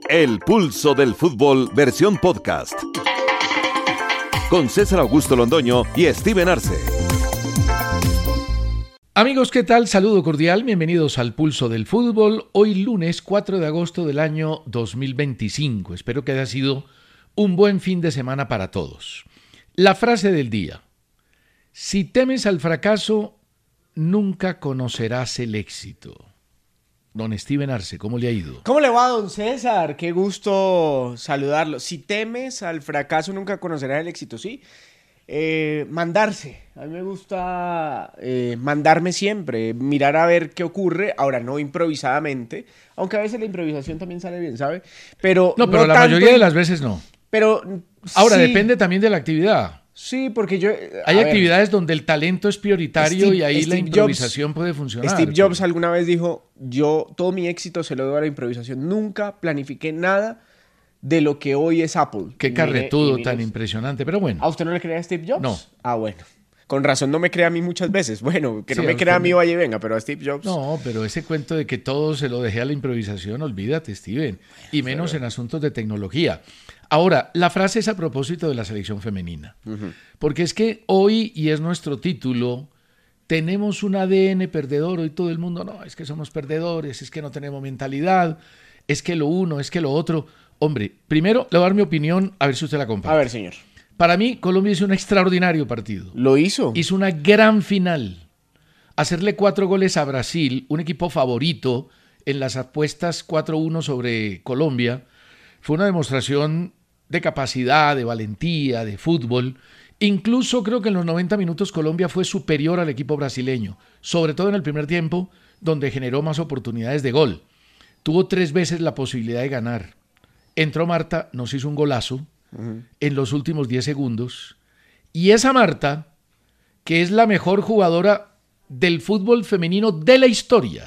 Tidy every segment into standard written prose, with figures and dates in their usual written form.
El Pulso del Fútbol, versión podcast. Con César Augusto Londoño y Steven Arce. Amigos, ¿qué tal? Saludo cordial, bienvenidos al Pulso del Fútbol. Hoy lunes 4 de agosto del año 2025. Espero que haya sido un buen fin de semana para todos. La frase del día: si temes al fracaso, nunca conocerás el éxito. Don Steven Arce, ¿cómo le ha ido? ¿Cómo le va, don César? Qué gusto saludarlo. Si temes al fracaso, nunca conocerás el éxito, ¿sí? Mandarse. A mí me gusta mandarme siempre, mirar a ver qué ocurre. Ahora, no improvisadamente, aunque a veces la improvisación también sale bien, ¿sabe? Pero no la mayoría de las veces no. Pero ahora, sí, depende también de la actividad. Sí, porque yo... Hay actividades donde el talento es prioritario y ahí la improvisación puede funcionar. Steve Jobs alguna vez dijo, todo mi éxito se lo debo a la improvisación. Nunca planifiqué nada de lo que hoy es Apple. Qué carretudo tan impresionante, pero bueno. ¿A usted no le cree a Steve Jobs? No. Ah, bueno. Con razón no me crea a mí muchas veces. Bueno, que no me crea a mí, vaya y venga, pero a Steve Jobs... No, pero ese cuento de que todo se lo dejé a la improvisación, olvídate, Steven. Y menos en asuntos de tecnología. Ahora, la frase es a propósito de la selección femenina. Porque es que hoy, y es nuestro título, tenemos un ADN perdedor. Hoy todo el mundo, no, es que somos perdedores, es que no tenemos mentalidad, es que lo uno, es que lo otro. Hombre, primero le voy a dar mi opinión, a ver si usted la comparte. A ver, señor. Para mí, Colombia hizo un extraordinario partido. ¿Lo hizo? Hizo una gran final. Hacerle 4 goles a Brasil, un equipo favorito en las apuestas 4-1 sobre Colombia, fue una demostración de capacidad, de valentía, de fútbol. Incluso creo que en los 90 minutos Colombia fue superior al equipo brasileño, sobre todo en el primer tiempo, donde generó más oportunidades de gol. Tuvo 3 veces la posibilidad de ganar. Entró Marta, nos hizo un golazo en los últimos 10 segundos. Y esa Marta, que es la mejor jugadora del fútbol femenino de la historia,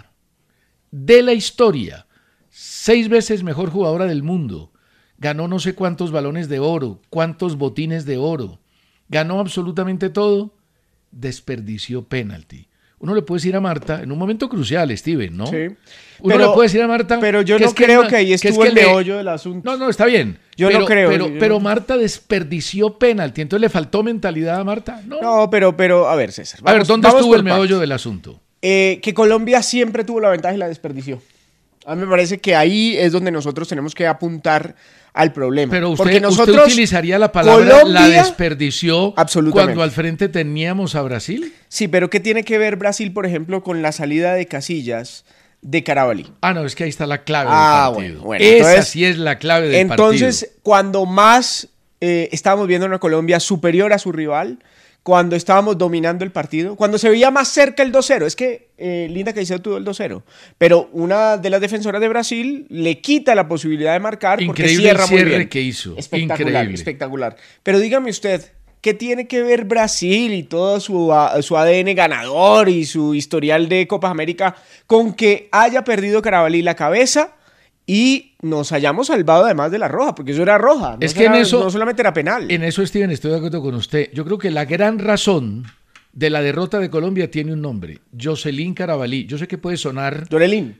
6 veces mejor jugadora del mundo, ganó no sé cuántos balones de oro, cuántos botines de oro, ganó absolutamente todo, desperdició penalti. Uno le puede decir a Marta, en un momento crucial, Steven, ¿no? Sí. Uno le puede decir a Marta... Pero yo no creo que ahí estuvo el meollo del asunto. No, está bien. Yo no creo. Pero Marta desperdició penalti, entonces ¿le faltó mentalidad a Marta? No, pero a ver, César. ¿Dónde estuvo el meollo del asunto? Que Colombia siempre tuvo la ventaja y la desperdició. A mí me parece que ahí es donde nosotros tenemos que apuntar al problema. Pero usted utilizaría la palabra Colombia, la desperdició cuando al frente teníamos a Brasil. Sí, pero ¿qué tiene que ver Brasil, por ejemplo, con la salida de Casillas de Carabalí? No, es que ahí está la clave del partido. Bueno, esa entonces, sí es la clave del partido. Entonces, cuando más estábamos viendo una Colombia superior a su rival, cuando estábamos dominando el partido, cuando se veía más cerca el 2-0, es que Linda Caicedo tuvo el 2-0, pero una de las defensoras de Brasil le quita la posibilidad de marcar porque cierra muy bien. Que hizo. Espectacular. Pero dígame usted, ¿qué tiene que ver Brasil y todo su ADN ganador y su historial de Copas América con que haya perdido Carabalí la cabeza y nos hayamos salvado además de la roja? Porque eso era roja, no solamente era penal. En eso, Steven, estoy de acuerdo con usted. Yo creo que la gran razón de la derrota de Colombia tiene un nombre: Jocelyn Carabalí. Yo sé que puede sonar... Llorelín.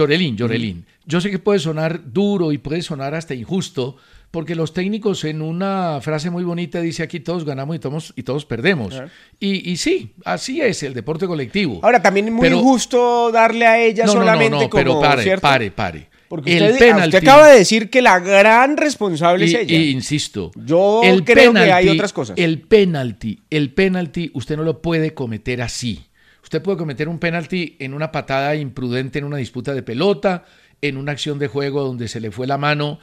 Yo sé que puede sonar duro y puede sonar hasta injusto, porque los técnicos en una frase muy bonita dice aquí todos ganamos y todos perdemos. Y sí, así es el deporte colectivo. Ahora, también es muy injusto darle a ella solamente como... Pero pare. Porque usted acaba de decir que la gran responsable es ella. Y insisto, yo creo que hay otras cosas. El penalti, usted no lo puede cometer así. Usted puede cometer un penalti en una patada imprudente en una disputa de pelota, en una acción de juego donde se le fue la mano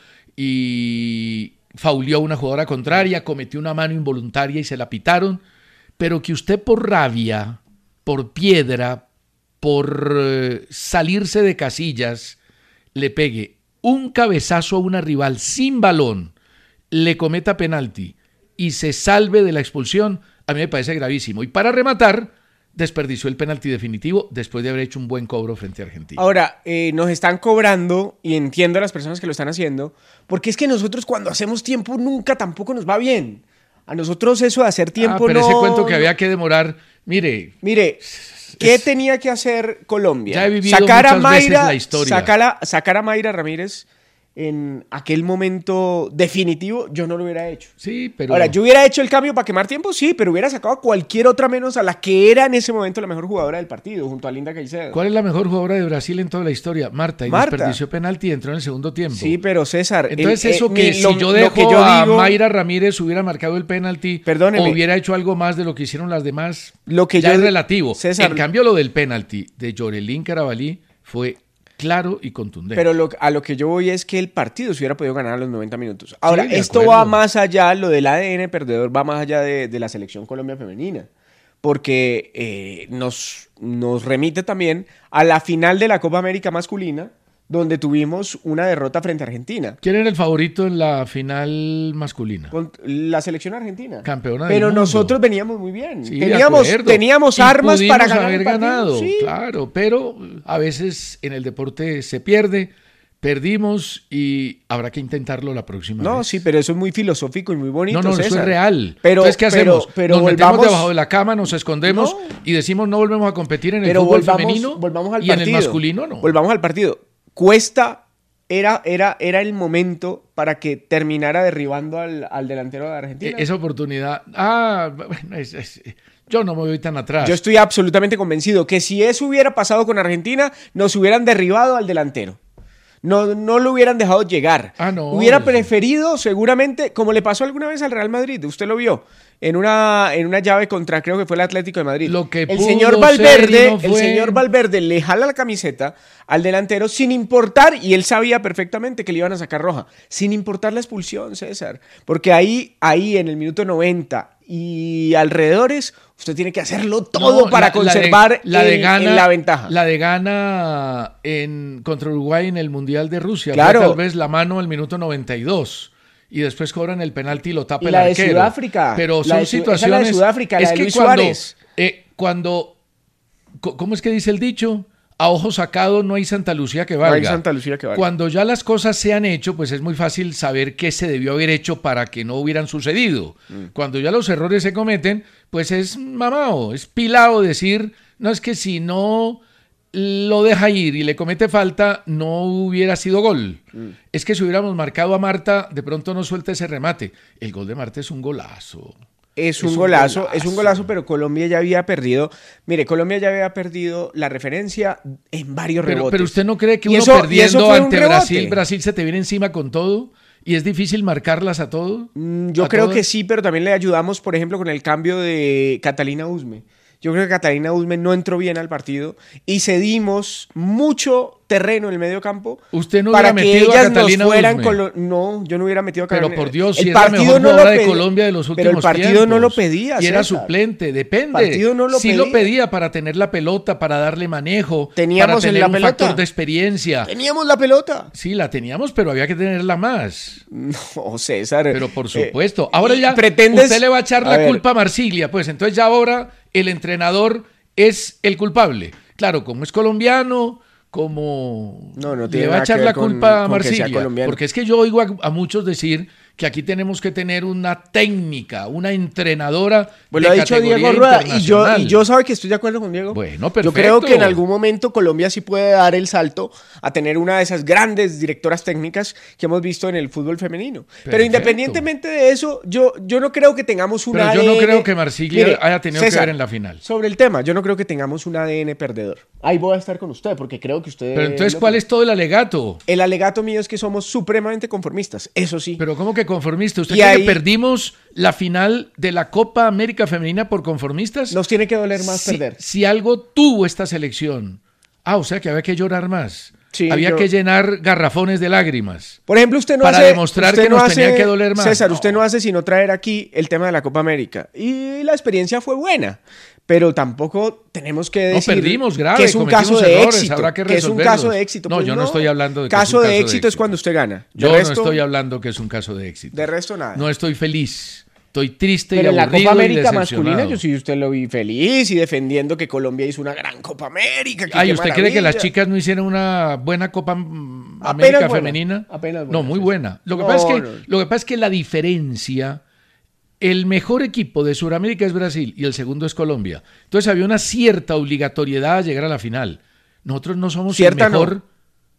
y fauleó a una jugadora contraria, cometió una mano involuntaria y se la pitaron. Pero que usted por rabia, por piedra, por salirse de casillas, le pegue un cabezazo a una rival sin balón, le cometa penalti y se salve de la expulsión, a mí me parece gravísimo. Y para rematar, desperdició el penalti definitivo después de haber hecho un buen cobro frente a Argentina. Ahora, nos están cobrando, y entiendo a las personas que lo están haciendo, porque es que nosotros cuando hacemos tiempo nunca tampoco nos va bien. A nosotros eso de hacer tiempo pero ese cuento que había que demorar, mire... ¿Qué tenía que hacer Colombia? Ya he vivido muchas veces la historia. Sacar a Mayra Ramírez en aquel momento definitivo, yo no lo hubiera hecho. Sí, pero... Ahora, yo hubiera hecho el cambio para quemar tiempo, sí, pero hubiera sacado a cualquier otra menos a la que era en ese momento la mejor jugadora del partido, junto a Linda Caicedo. ¿Cuál es la mejor jugadora de Brasil en toda la historia? Marta, y desperdició penalti y entró en el segundo tiempo. Sí, pero César... Entonces si yo dejo a Mayra Ramírez hubiera marcado el penalti o hubiera hecho algo más de lo que hicieron las demás, ya es relativo. César, en cambio, lo del penalti de Yorelín Carabalí fue claro y contundente. Pero a lo que yo voy es que el partido se hubiera podido ganar a los 90 minutos. Ahora, sí, esto va más allá, lo del ADN perdedor va más allá de la selección Colombia femenina, porque nos remite también a la final de la Copa América masculina, donde tuvimos una derrota frente a Argentina. ¿Quién era el favorito en la final masculina? La selección argentina. Campeona del mundo. Pero nosotros veníamos muy bien. Sí, teníamos armas para ganar haber ganado, sí. Claro, pero a veces en el deporte se pierde, perdimos y habrá que intentarlo la próxima vez. No, sí, pero eso es muy filosófico y muy bonito, No, César. Eso es real. Entonces, ¿qué hacemos? Nos metemos debajo de la cama, nos escondemos y decimos no volvemos a competir en el fútbol femenino y en el masculino no. Volvamos al partido. Cuesta era el momento para que terminara derribando al delantero de Argentina. Esa oportunidad. Bueno, yo no me voy tan atrás. Yo estoy absolutamente convencido que si eso hubiera pasado con Argentina, nos hubieran derribado al delantero. No lo hubieran dejado llegar. Hubiera preferido, seguramente, como le pasó alguna vez al Real Madrid, usted lo vio, en una llave contra, creo que fue el Atlético de Madrid. El señor Valverde le jala la camiseta al delantero sin importar, y él sabía perfectamente que le iban a sacar roja, sin importar la expulsión, César. Porque ahí en el minuto 90 y alrededores, usted tiene que hacerlo todo para conservar la ventaja. La de Ghana contra Uruguay en el Mundial de Rusia. Claro. Fue tal vez la mano al minuto 92. Y después cobran el penalti y lo tapa el arquero. La de Sudáfrica. Pero son situaciones... La de Sudáfrica, la de Luis Suárez. ¿Cómo es que dice el dicho? A ojo sacado no hay Santa Lucía que valga. No hay Santa Lucía que valga. Cuando ya las cosas se han hecho, pues es muy fácil saber qué se debió haber hecho para que no hubieran sucedido. Cuando ya los errores se cometen, pues es mamao, es pilao decir, no, es que si no lo deja ir y le comete falta, no hubiera sido gol. Es que si hubiéramos marcado a Marta, de pronto no suelta ese remate. El gol de Marta es un golazo. Es un golazo, pero Colombia ya había perdido. Mire, Colombia ya había perdido la referencia en varios rebotes. Pero usted no cree que uno perdiendo ante Brasil se te viene encima con todo y es difícil marcarlas a todo. Yo creo que sí, pero también le ayudamos, por ejemplo, con el cambio de Catalina Usme. Yo creo que Catalina Usme no entró bien al partido y cedimos mucho terreno en el medio campo. ¿Usted no para hubiera que metido ellas a Catalina nos fueran Usme? No, yo no hubiera metido a Catalina. Pero por Dios, si es la mejor jugadora de Colombia de los últimos tiempos. Pero el partido no lo pedía, y era César. Suplente, depende. El partido no lo sí pedía. Lo pedía para tener la pelota, para darle manejo, teníamos para tener la un pelota. Factor de experiencia. Teníamos la pelota. Sí, la teníamos, pero había que tenerla más. No, César. Pero por supuesto. Ahora ya pretendes... usted le va a echar la culpa a Marsiglia, pues entonces ya ahora el entrenador es el culpable. Claro, como es colombiano, como no le va a echar la culpa a Marsiglia. Porque es que yo oigo a muchos decir que aquí tenemos que tener una técnica, una entrenadora pues de lo ha dicho categoría Diego Rueda, internacional. y yo sabe que estoy de acuerdo con Diego. Bueno, perfecto. Yo creo que en algún momento Colombia sí puede dar el salto a tener una de esas grandes directoras técnicas que hemos visto en el fútbol femenino. Perfecto. Pero independientemente de eso, yo no creo que tengamos un ADN... Pero yo no creo que Marsiglia haya tenido César, que ver en la final. Sobre el tema, yo no creo que tengamos un ADN perdedor. Ahí voy a estar con usted, porque creo que usted... Pero entonces, ¿cuál es todo el alegato? El alegato mío es que somos supremamente conformistas, eso sí. Pero ¿cómo que conformistas? ¿Usted cree que perdimos la final de la Copa América Femenina por conformistas? Nos tiene que doler más perder. Si algo tuvo esta selección, o sea que había que llorar más. Sí, había que llenar garrafones de lágrimas. Por ejemplo, usted no para hace... demostrar que nos tenía que doler más. César, usted no hace sino traer aquí el tema de la Copa América. Y la experiencia fue buena. Pero tampoco tenemos que decir perdimos grave, que es un caso de errores, éxito. Habrá que que es un caso de éxito. No, pues yo no estoy hablando de que caso es un de éxito es cuando usted gana. Yo no estoy hablando que es un caso de éxito. De resto nada. No estoy feliz. Estoy triste pero y aburrido. Pero en la Copa América y masculina yo sí usted lo vi feliz y defendiendo que Colombia hizo una gran Copa América. Ay, ¿usted cree que las chicas no hicieron una buena Copa América femenina? Apenas buena. No, muy buena. Lo que pasa es que la diferencia... El mejor equipo de Sudamérica es Brasil y el segundo es Colombia. Entonces había una cierta obligatoriedad a llegar a la final. Nosotros no somos el mejor.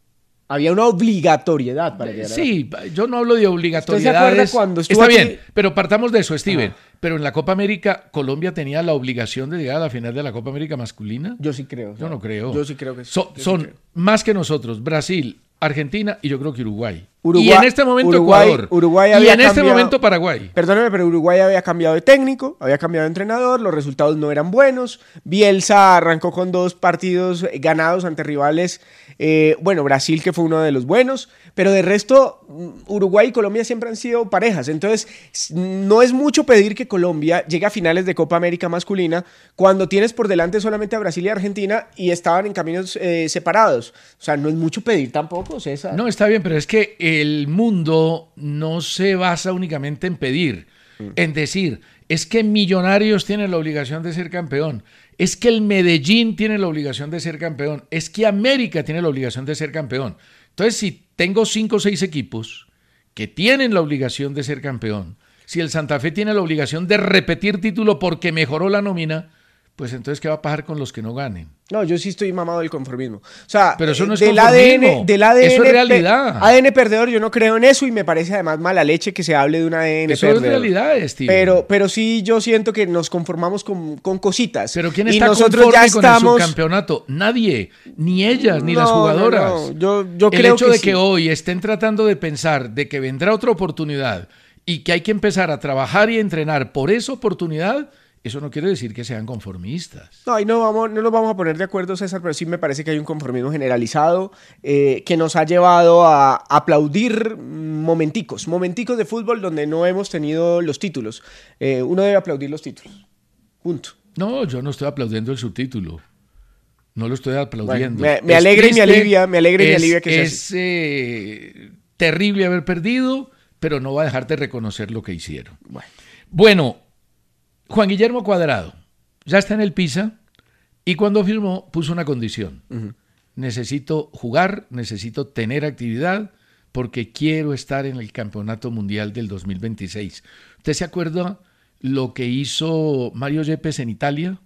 Había una obligatoriedad para llegar. Sí, yo no hablo de obligatoriedades. ¿Usted se acuerda cuando estuvo Está aquí? bien, pero partamos de eso, Steven. Ajá. Pero en la Copa América, ¿Colombia tenía la obligación de llegar a la final de la Copa América masculina? Yo sí creo. Yo no creo. Yo sí creo que sí. Son creo. más que nosotros, Brasil, Argentina y yo creo que Uruguay. Uruguay, y en este momento Ecuador. Uruguay y había en este cambiado, momento Paraguay. Perdóneme, pero Uruguay había cambiado de técnico, había cambiado de entrenador, los resultados no eran buenos. Bielsa arrancó con 2 partidos ganados ante rivales. Bueno, Brasil, que fue uno de los buenos, pero de resto, Uruguay y Colombia siempre han sido parejas. Entonces, no es mucho pedir que Colombia llegue a finales de Copa América masculina cuando tienes por delante solamente a Brasil y Argentina y estaban en caminos separados. O sea, no es mucho pedir tampoco, César. No, está bien, pero es que el mundo no se basa únicamente en pedir, en decir, es que Millonarios tienen la obligación de ser campeón, es que el Medellín tiene la obligación de ser campeón, es que América tiene la obligación de ser campeón. Entonces, si tengo 5 o 6 equipos que tienen la obligación de ser campeón, si el Santa Fe tiene la obligación de repetir título porque mejoró la nómina, pues entonces, ¿qué va a pasar con los que no ganen? No, yo sí estoy mamado del conformismo. O sea, pero eso no es del conformismo, ADN, eso es realidad. ADN perdedor, yo no creo en eso y me parece además mala leche que se hable de un ADN eso perdedor. Es realidad, Steve. Pero sí, yo siento que nos conformamos con cositas. Pero ¿quién y está nosotros conforme ya con estamos... el subcampeonato? Nadie, ni ellas, ni las jugadoras. Yo el creo hecho que de sí. que hoy estén tratando de pensar de que vendrá otra oportunidad y que hay que empezar a trabajar y entrenar por esa oportunidad, eso no quiere decir que sean conformistas. No, y no nos vamos a poner de acuerdo, César, pero sí me parece que hay un conformismo generalizado que nos ha llevado a aplaudir momenticos de fútbol donde no hemos tenido los títulos. Uno debe aplaudir los títulos. Punto. No, yo no estoy aplaudiendo el subtítulo. No lo estoy aplaudiendo. Bueno, me alegra y me alivia que es terrible haber perdido, pero no va a dejar de reconocer lo que hicieron. Bueno, Juan Guillermo Cuadrado ya está en el Pisa y cuando firmó puso una condición. Necesito jugar, necesito tener actividad porque quiero estar en el Campeonato Mundial del 2026. ¿Usted se acuerda lo que hizo Mario Yepes en Italia?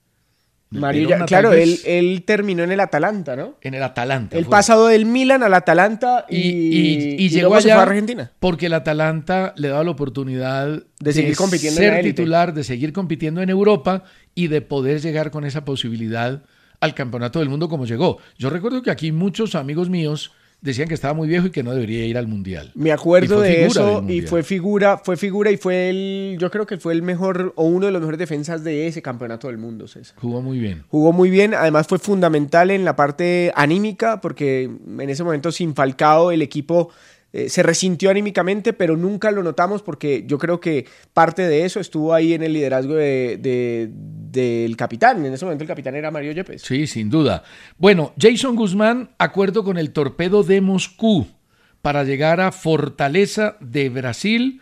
Claro, él terminó en el Atalanta, ¿no? En el Atalanta. Él pasado del Milan al Atalanta y llegó luego allá se fue a Argentina. Porque el Atalanta le daba la oportunidad de seguir compitiendo ser en la élite, titular, de seguir compitiendo en Europa y de poder llegar con esa posibilidad al Campeonato del Mundo como llegó. Yo recuerdo que aquí muchos amigos míos decían que estaba muy viejo y que no debería ir al Mundial. Me acuerdo de eso y fue figura y fue yo creo que fue el mejor o uno de los mejores defensas de ese Campeonato del Mundo, César. Jugó muy bien. Jugó muy bien, además fue fundamental en la parte anímica porque en ese momento sin Falcao el equipo se resintió anímicamente, pero nunca lo notamos porque yo creo que parte de eso estuvo ahí en el liderazgo del capitán. En ese momento el capitán era Mario Yepes. Sí, sin duda. Bueno, Jason Guzmán, acuerdo con el Torpedo de Moscú para llegar a Fortaleza de Brasil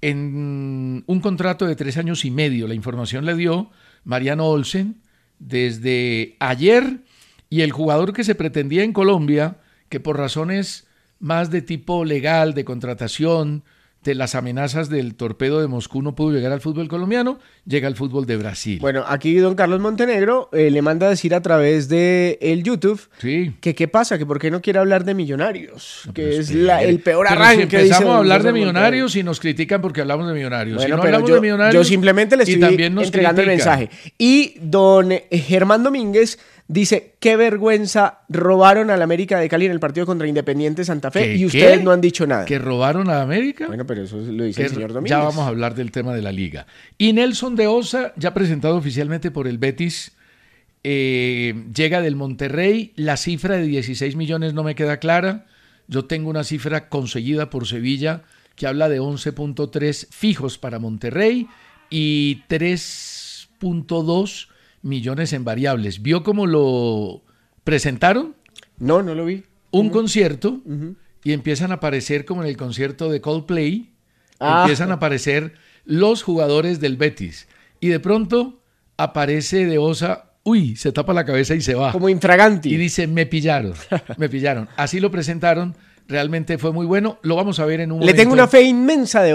en un contrato de 3 años y medio. La información le dio Mariano Olsen desde ayer y el jugador que se pretendía en Colombia, que por razones más de tipo legal, de contratación, de las amenazas del Torpedo de Moscú no pudo llegar al fútbol colombiano, llega al fútbol de Brasil. Bueno, aquí don Carlos Montenegro le manda a decir a través de el YouTube que qué pasa, que por qué no quiere hablar de Millonarios, no, que es el peor arranque. Si empezamos a hablar de Millonarios y nos critican porque hablamos de Millonarios. Bueno, si no pero hablamos de Millonarios, yo simplemente le estoy entregando el mensaje. Y don Germán Domínguez dice, qué vergüenza, robaron al América de Cali en el partido contra Independiente Santa Fe y ustedes no han dicho nada. ¿Que robaron a América? Bueno, pero eso lo dice el señor Domínguez. Ya vamos a hablar del tema de la liga. Y Nelson de Osa, ya presentado oficialmente por el Betis, llega del Monterrey. La cifra de 16 millones no me queda clara. Yo tengo una cifra conseguida por Sevilla que habla de 11.3 fijos para Monterrey y 3.2 millones en variables. ¿Vio cómo lo presentaron? No lo vi. Un concierto y empiezan a aparecer como en el concierto de Coldplay, empiezan a aparecer los jugadores del Betis y de pronto aparece de Osa, se tapa la cabeza y se va. Como infraganti. Y dice, me pillaron. Así lo presentaron, realmente fue muy bueno, lo vamos a ver en un momento. Le tengo una fe inmensa de Osa.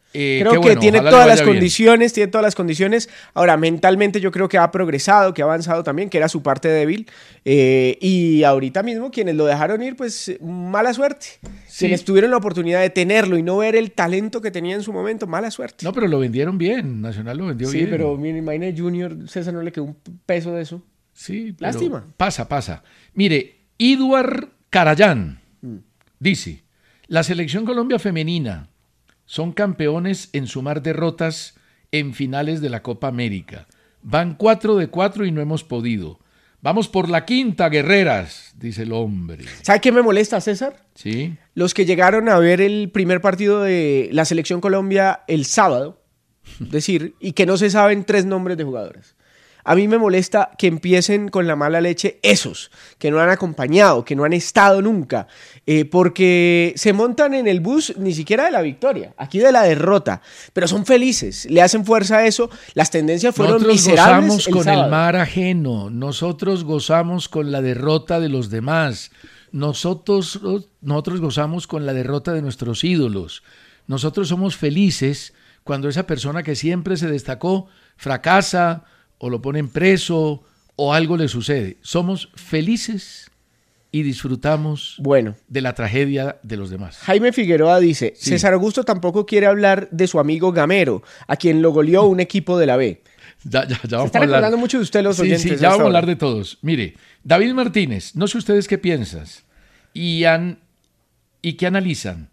Creo qué que bueno, tiene ojalá le todas las vaya bien. condiciones, tiene todas las condiciones. Ahora, mentalmente yo creo que ha progresado, que ha avanzado también, que era su parte débil. Y ahorita mismo quienes lo dejaron ir, pues mala suerte. Sí. Quienes tuvieron la oportunidad de tenerlo y no ver el talento que tenía en su momento, mala suerte. No, pero lo vendieron bien, Nacional lo vendió Sí, bien. pero mire, imagínate Junior, César no le quedó un peso de eso. Sí, pero Lástima. pasa. Mire, Eduard Carayán dice, la selección Colombia femenina son campeones en sumar derrotas en finales de la Copa América. Van 4 de 4 y no hemos podido. Vamos por la quinta, guerreras, dice el hombre. ¿Sabe qué me molesta, César? Sí, Los que llegaron a ver el primer partido de la selección Colombia el sábado, y que no se saben 3 nombres de jugadores. A mí me molesta que empiecen con la mala leche esos, que no han acompañado, que no han estado nunca, porque se montan en el bus ni siquiera de la victoria, aquí de la derrota, pero son felices, le hacen fuerza a eso, las tendencias fueron nosotros miserables gozamos con sábado. el mar ajeno, nosotros gozamos con la derrota de los demás, nosotros gozamos con la derrota de nuestros ídolos, nosotros somos felices cuando esa persona que siempre se destacó fracasa, o lo ponen preso, o algo le sucede. Somos felices y disfrutamos de la tragedia de los demás. Jaime Figueroa dice, Sí. César Augusto tampoco quiere hablar de su amigo Gamero, a quien lo goleó un equipo de la B. Ya Se vamos están a hablar. acordando mucho de usted los oyentes. Sí, a ya esta vamos a hora. hablar de todos. Mire, David Martínez, no sé ustedes qué piensan y qué analizan.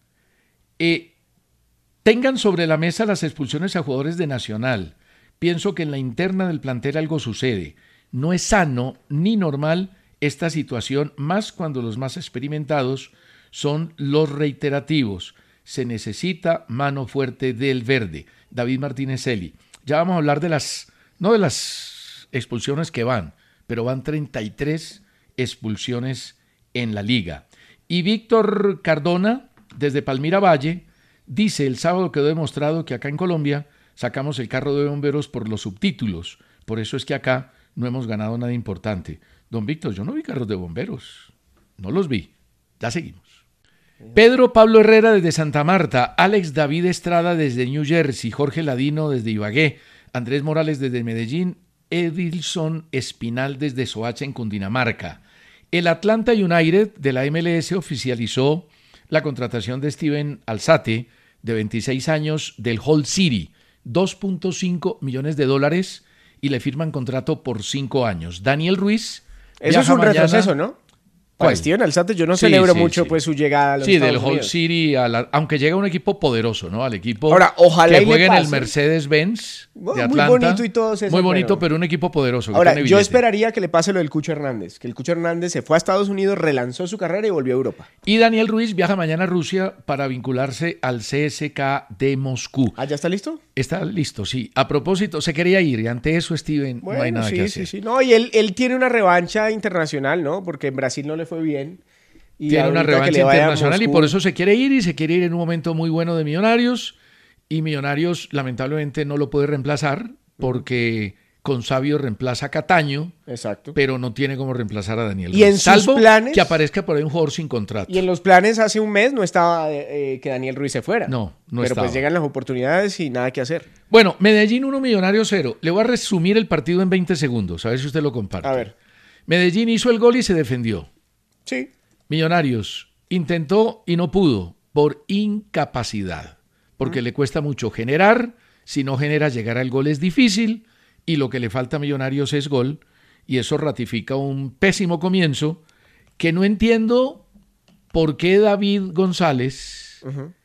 Tengan sobre la mesa las expulsiones a jugadores de Nacional. Pienso que en la interna del plantel algo sucede. No es sano ni normal esta situación, más cuando los más experimentados son los reiterativos. Se necesita mano fuerte del verde. David Martínez Eli. Ya vamos a hablar no de las expulsiones que van, pero van 33 expulsiones en la liga. Y Víctor Cardona, desde Palmira Valle, dice: el sábado quedó demostrado que acá en Colombia sacamos el carro de bomberos por los subtítulos. Por eso es que acá no hemos ganado nada importante. Don Víctor, yo no vi carros de bomberos. No los vi. Ya seguimos. Pedro Pablo Herrera desde Santa Marta, Alex David Estrada desde New Jersey, Jorge Ladino desde Ibagué, Andrés Morales desde Medellín, Edilson Espinal desde Soacha en Cundinamarca. El Atlanta United de la MLS oficializó la contratación de Steven Alzate, de 26 años, del Hull City. $2.5 millones y le firman contrato por 5 años. Daniel Ruiz. Eso es un retroceso, ¿no? Para Steven Alzate yo no celebro mucho pues su llegada a los Estados del Unidos. Hull City, aunque llega un equipo poderoso, ¿no? Al equipo ahora, ojalá que juegue en el pase. Mercedes-Benz de Atlanta. Muy bonito y todo eso. Muy bonito, pero un equipo poderoso. Ahora, yo esperaría que le pase lo del Cucho Hernández, que el Cucho Hernández se fue a Estados Unidos, relanzó su carrera y volvió a Europa. Y Daniel Ruiz viaja mañana a Rusia para vincularse al CSKA de Moscú. ¿Ah, ya está listo? Está listo, sí. A propósito, se quería ir y ante eso, Steven, Bueno, no hay nada sí, que hacer. sí. No, y él tiene una revancha internacional, ¿no? Porque en Brasil no le fue bien. Y tiene una ahorita que revancha le vaya a internacional y Moscú. por eso se quiere ir, y se quiere ir en un momento muy bueno de Millonarios, y Millonarios lamentablemente no lo puede reemplazar porque Consabio reemplaza a Cataño, Exacto. pero no tiene cómo reemplazar a Daniel Y Ruiz, en sus salvo planes- que aparezca por ahí un jugador sin contrato. Y en los planes hace un mes no estaba que Daniel Ruiz se fuera. No Pero estaba. pues llegan las oportunidades y nada que hacer. Bueno, Medellín 1, Millonarios 0. Le voy a resumir el partido en 20 segundos, a ver si usted lo comparte. A ver. Medellín hizo el gol y se defendió. Sí. Millonarios intentó y no pudo por incapacidad, porque le cuesta mucho generar. Si no genera, llegar al gol es difícil, y lo que le falta a Millonarios es gol, y eso ratifica un pésimo comienzo que no entiendo por qué David González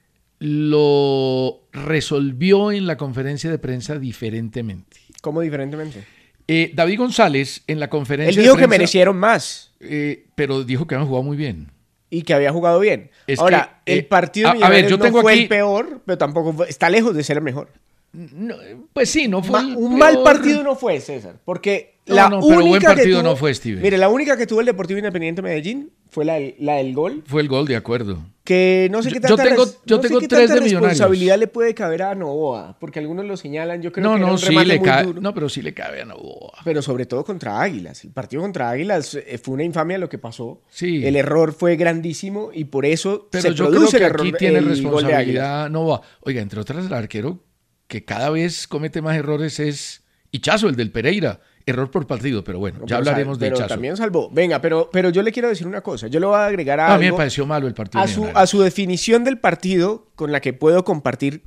lo resolvió en la conferencia de prensa diferentemente. ¿Cómo diferentemente? David González en la conferencia Él dijo de que prensa, merecieron más pero dijo que habían jugado muy bien. y que había jugado bien. Es Ahora, que, el partido de a ver, Millonarios yo tengo no fue aquí- el peor, pero tampoco está lejos de ser el mejor. No, pues sí, no fue un mal partido no fue, César, porque pero buen partido no fue, Steven. Mire, la única que tuvo el Deportivo Independiente Medellín fue la del gol. Fue el gol, de acuerdo. Que no sé qué tanta, yo tengo tres de Millonarios. Responsabilidad le puede caber a Novoa, porque algunos lo señalan, yo creo que era un remate muy duro. No, pero sí le cabe a Novoa. Pero sobre todo contra Águilas. El partido contra Águilas fue una infamia lo que pasó. Sí. El error fue grandísimo y por eso pero se yo produce creo el que error. Aquí tiene responsabilidad Novoa. Oiga, entre otras, el arquero que cada vez comete más errores es Ichazo, el del Pereira. Error por partido, pero bueno, ya hablaremos de Ichazo. Pero también salvó. Venga, pero yo le quiero decir una cosa. Yo le voy a agregar algo. A mí me pareció malo el partido. A su definición del partido, con la que puedo compartir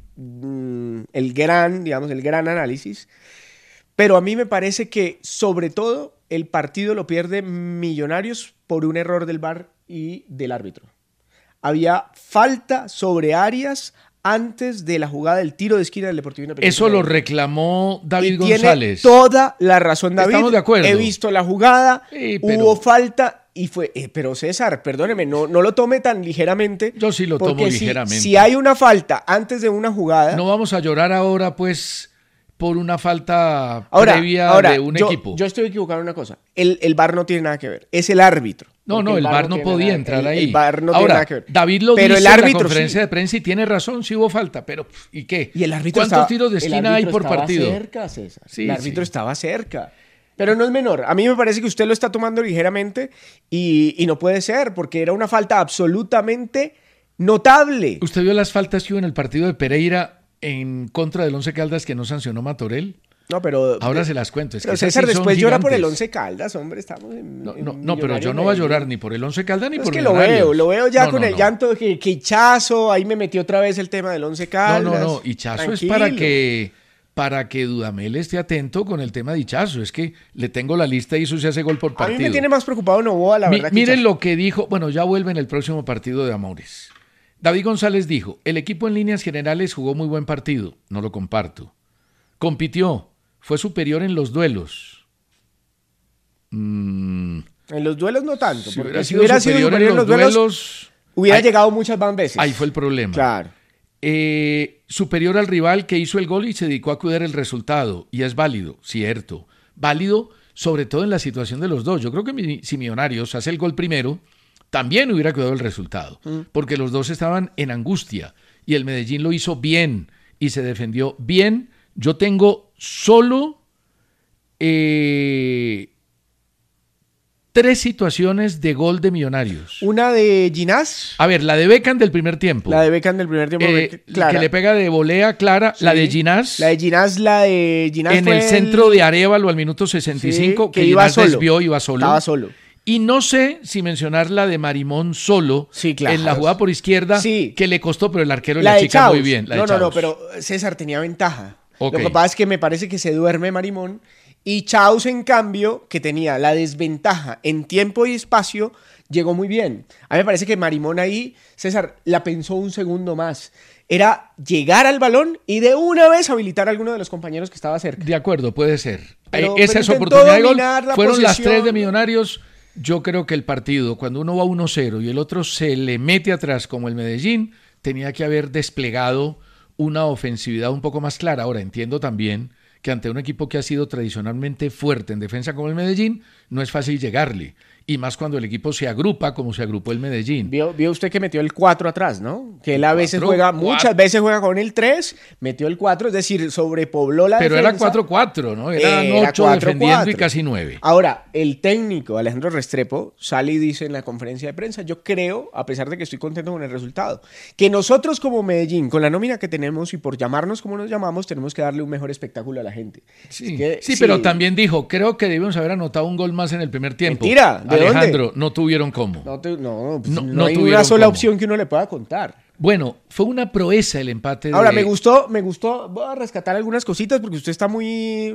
el gran análisis. Pero a mí me parece que, sobre todo, el partido lo pierde Millonarios por un error del VAR y del árbitro. Había falta sobre Arias antes de la jugada del tiro de esquina del Deportivo Independiente. Eso lo reclamó David Tiene González. toda la razón, David. Estamos de acuerdo. He visto la jugada, pero hubo falta y fue... pero César, perdóneme, no lo tome tan ligeramente. Yo sí lo tomo ligeramente. Si hay una falta antes de una jugada... No vamos a llorar ahora, pues, por una falta previa de un equipo. Yo estoy equivocado en una cosa. El VAR no tiene nada que ver. Es el árbitro. No, el VAR no podía entrar ahí. El VAR no tiene nada que ver. David lo dice en la conferencia de prensa y tiene razón, sí hubo falta, pero ¿y qué? Y el árbitro ¿Cuántos tiros de esquina hay por partido? Cerca, César. Sí, el árbitro estaba cerca. Pero no es menor. A mí me parece que usted lo está tomando ligeramente y no puede ser, porque era una falta absolutamente notable. ¿Usted vio las faltas que hubo en el partido de Pereira en contra del Once Caldas que no sancionó Matorel? No, pero... Ahora se las cuento. Es que César después llora por el Once Caldas, hombre, estamos en... No, pero yo no voy a llorar ni por el Once Caldas ni por Millonarios. Es que lo veo ya con el llanto que Ichazo, ahí me metió otra vez el tema del Once Caldas. No, Ichazo tranquilo. Es para que Dudamel esté atento con el tema de Ichazo. Es que le tengo la lista y eso se hace gol por partido. A mí me tiene más preocupado Novoa, la verdad. Miren lo que dijo, bueno, ya vuelve en el próximo partido de Amores. David González dijo, el equipo en líneas generales jugó muy buen partido, no lo comparto. Compitió. Fue superior en los duelos. En los duelos no tanto. Si hubiera sido superior en los duelos hubiera llegado muchas más veces. Ahí fue el problema. Claro. Superior al rival que hizo el gol y se dedicó a cuidar el resultado. Y es válido, cierto. Válido sobre todo en la situación de los dos. Yo creo que si Millonarios hace el gol primero, también hubiera cuidado el resultado. Porque los dos estaban en angustia. Y el Medellín lo hizo bien y se defendió bien. Yo tengo solo 3 situaciones de gol de Millonarios. Una de Ginás. A ver, la de Beckham del primer tiempo. La de Beckham del primer tiempo. Que le pega de volea clara. Sí. La de Ginás. La de Ginás en el centro de Arévalo al minuto 65. Sí, que Ginás desvió y iba solo. Estaba solo. Y no sé si mencionar la de Marimón solo, sí, claro, en la jugada por izquierda, sí, que le costó, pero el arquero la chica muy bien. No, pero César tenía ventaja. Okay. Lo que pasa es que me parece que se duerme Marimón y Chaus, en cambio, que tenía la desventaja en tiempo y espacio, llegó muy bien. A mí me parece que Marimón ahí, César, la pensó un segundo más. Era llegar al balón y de una vez habilitar a alguno de los compañeros que estaba cerca. De acuerdo, puede ser. Esa es oportunidad de gol. Fueron las 3 de Millonarios. Yo creo que el partido, cuando uno va 1-0 y el otro se le mete atrás como el Medellín, tenía que haber desplegado una ofensividad un poco más clara. Ahora, entiendo también que ante un equipo que ha sido tradicionalmente fuerte en defensa como el Medellín, no es fácil llegarle. Y más cuando el equipo se agrupa como se agrupó el Medellín. Vio usted que metió el 4 atrás, ¿no? Que él a veces muchas veces juega con el 3, metió el 4, es decir, sobrepobló la defensa. Pero era 4-4, ¿no? Eran 8 defendiendo y casi 9. Ahora, el técnico Alejandro Restrepo sale y dice en la conferencia de prensa, yo creo, a pesar de que estoy contento con el resultado, que nosotros como Medellín, con la nómina que tenemos y por llamarnos como nos llamamos, tenemos que darle un mejor espectáculo a la gente. Sí, pero también dijo, creo que debimos haber anotado un gol más en el primer tiempo. Mentira. Alejandro, ¿dónde? No tuvieron cómo. No hay una sola opción que uno le pueda contar. Bueno, fue una proeza el empate. Ahora, me gustó, voy a rescatar algunas cositas porque usted está muy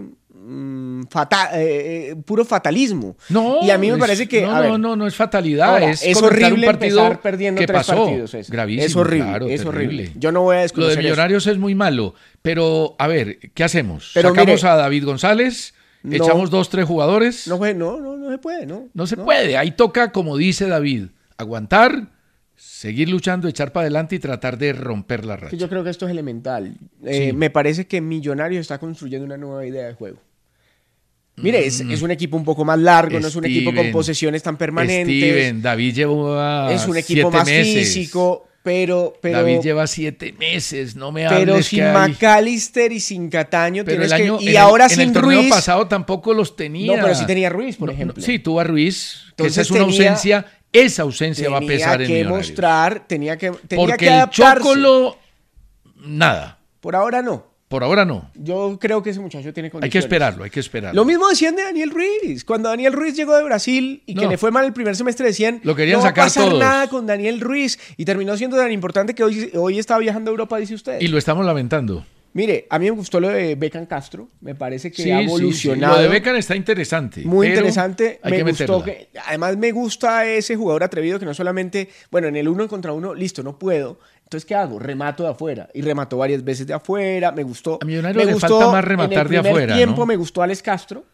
puro fatalismo. No, y a mí me parece que... No es fatalidad. Ahora, es horrible un partido empezar perdiendo 3 partidos. Gravísimo, es horrible, claro, es terrible. horrible. Yo no voy a desconocer Lo de Millonarios es muy malo, pero a ver, ¿qué hacemos? Pero ¿Sacamos a David González? ¿Echamos 2-3 jugadores? No se puede, ¿no? No se puede. Ahí toca, como dice David, aguantar, seguir luchando, echar para adelante y tratar de romper la racha. Yo creo que esto es elemental. Sí. Me parece que Millonarios está construyendo una nueva idea de juego. Mire, es un equipo un poco más largo, no es un equipo con posesiones tan permanentes. David lleva es un equipo 7 más meses. Físico, pero David lleva 7 meses, no me pero hables sin que hay... McAllister y sin Cataño Pero tienes el año, que... Y ahora sin en el torneo Ruiz... pasado tampoco los tenía. No, pero sí tenía Ruiz, por ejemplo. Sí, tuvo a Ruiz, que Entonces esa es una ausencia. Esa ausencia va a pesar en Millonarios. Tenía que Porque adaptarse. el Chocolo, nada. Por ahora no. Por ahora no. Yo creo que ese muchacho tiene condiciones. Hay que esperarlo. Lo mismo decían de Daniel Ruiz. Cuando Daniel Ruiz llegó de Brasil y que le fue mal el primer semestre, decían lo querían no sacar va a pasar todos. nada con Daniel Ruiz. Y terminó siendo tan importante que hoy está viajando a Europa, dice usted. Y lo estamos lamentando. Mire, a mí me gustó lo de Beckham Castro. Me parece que ha evolucionado. Sí. Lo de Beckham está interesante. Muy interesante. Me gustó además me gusta ese jugador atrevido que no solamente, bueno, en el 1 contra 1, listo, no puedo. Entonces, ¿qué hago? Remato de afuera. Y remató varias veces de afuera. Me gustó. A Millonarios le falta más rematar de afuera. En el primer tiempo me gustó Alex Castro.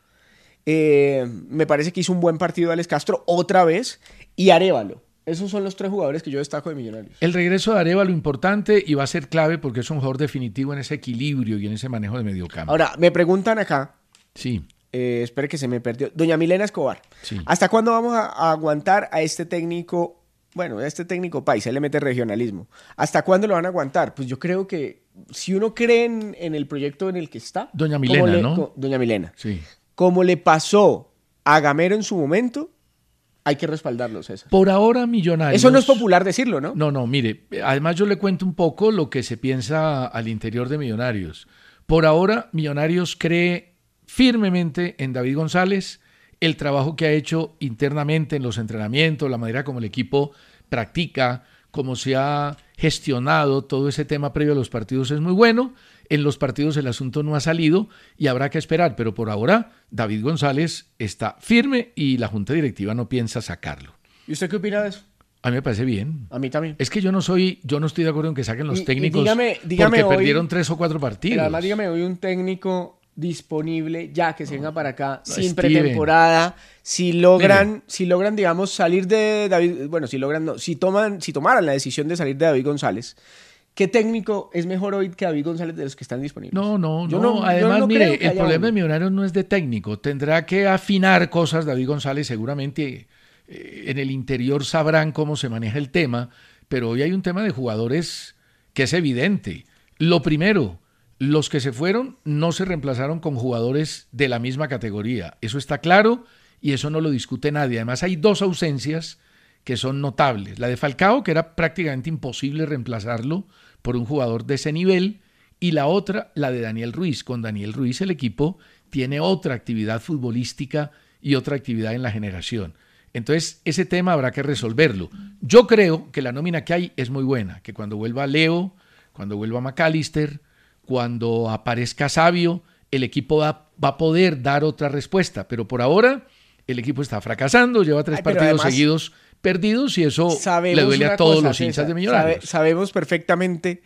Me parece que hizo un buen partido Alex Castro otra vez. Y Arévalo. Esos son los 3 jugadores que yo destaco de Millonarios. El regreso de Arévalo importante y va a ser clave porque es un jugador definitivo en ese equilibrio y en ese manejo de mediocampo. Ahora, me preguntan acá. Sí. Espere que se me perdió. Doña Milena Escobar. Sí. ¿Hasta cuándo vamos a aguantar a este técnico? Bueno, a este técnico paisa, él le mete regionalismo. ¿Hasta cuándo lo van a aguantar? Pues yo creo que si uno cree en el proyecto en el que está... Doña Milena, ¿no? Doña Milena. Sí. Como le pasó a Gamero en su momento, hay que respaldarlo, César. Por ahora, Millonarios... Eso no es popular decirlo, ¿no? No, mire, además yo le cuento un poco lo que se piensa al interior de Millonarios. Por ahora, Millonarios cree firmemente en David González, el trabajo que ha hecho internamente en los entrenamientos, la manera como el equipo practica, cómo se ha gestionado todo ese tema previo a los partidos es muy bueno. En los partidos el asunto no ha salido y habrá que esperar, pero por ahora David González está firme y la junta directiva no piensa sacarlo. ¿Y usted qué opina de eso? A mí me parece bien. A mí también. Es que yo no estoy de acuerdo en que saquen los técnicos dígame porque hoy, perdieron 3 o 4 partidos. Pero además dígame hoy un técnico disponible ya que se venga para acá sin Steven. Pretemporada, si logran digamos salir de David, bueno, si tomaran la decisión de salir de David González, ¿qué técnico es mejor hoy que David González de los que están disponibles? No. Además, mire, el problema de Millonarios no es de técnico, tendrá que afinar cosas David González, seguramente en el interior sabrán cómo se maneja el tema, pero hoy hay un tema de jugadores que es evidente. Lo primero, los que se fueron no se reemplazaron con jugadores de la misma categoría. Eso está claro y eso no lo discute nadie. Además, hay 2 ausencias que son notables. La de Falcao, que era prácticamente imposible reemplazarlo por un jugador de ese nivel, y la otra, la de Daniel Ruiz. Con Daniel Ruiz el equipo tiene otra actividad futbolística y otra actividad en la generación. Entonces, ese tema habrá que resolverlo. Yo creo que la nómina que hay es muy buena, que cuando vuelva Leo, cuando vuelva McAllister, cuando aparezca Sabio, el equipo va a poder dar otra respuesta, pero por ahora el equipo está fracasando, lleva 3 partidos además, seguidos perdidos y eso le duele a todos los hinchas de Millonarios. Sabemos perfectamente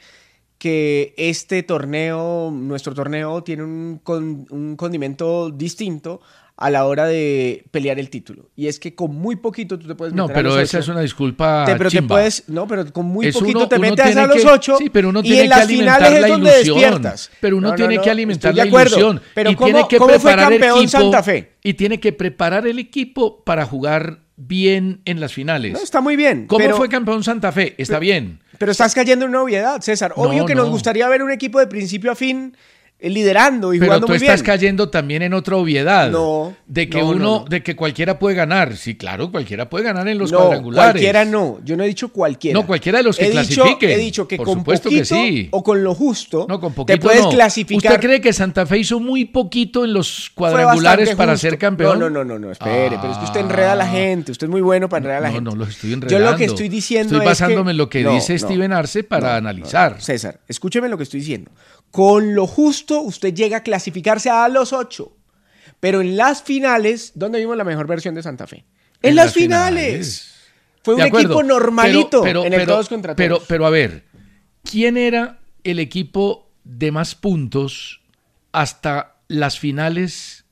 que este torneo, nuestro torneo, tiene un condimento distinto a la hora de pelear el título. Y es que con muy poquito tú te puedes meter a los 8. No, pero esa es una disculpa chimba. Pero con muy poquito te metes a los 8 sí, pero uno y tiene en que las alimentar finales la es donde ilusión. Despiertas. Pero uno tiene que alimentar la acuerdo, ilusión. Pero y ¿cómo, tiene que cómo fue preparar campeón el equipo, Santa Fe? Y tiene que preparar el equipo para jugar bien en las finales. No, está muy bien. ¿Cómo fue campeón Santa Fe? Está bien. Pero estás cayendo en una obviedad, César. Obvio que nos gustaría ver un equipo de principio a fin liderando y jugando muy bien. Pero tú estás cayendo también en otra obviedad. De que de que cualquiera puede ganar. Sí, claro, cualquiera puede ganar en los cuadrangulares. Cualquiera no. Yo no he dicho cualquiera. No, cualquiera de los que clasifiquen. He dicho que por con supuesto poquito que sí. o con lo justo con poquito te puedes clasificar. ¿Usted cree que Santa Fe hizo muy poquito en los cuadrangulares para ser campeón? No, espere. Pero es que usted enreda a la gente. Usted es muy bueno para enredar a la gente. No, los estoy enredando. Yo lo que estoy diciendo estoy basándome en lo que dice Steven Arce para analizar. César, escúcheme lo que estoy diciendo. Con lo justo usted llega a clasificarse a los 8. Pero en las finales, ¿dónde vimos la mejor versión de Santa Fe? En las finales. Fue un equipo normalito en el todos contra todos. Pero a ver, ¿quién era el equipo de más puntos hasta las finales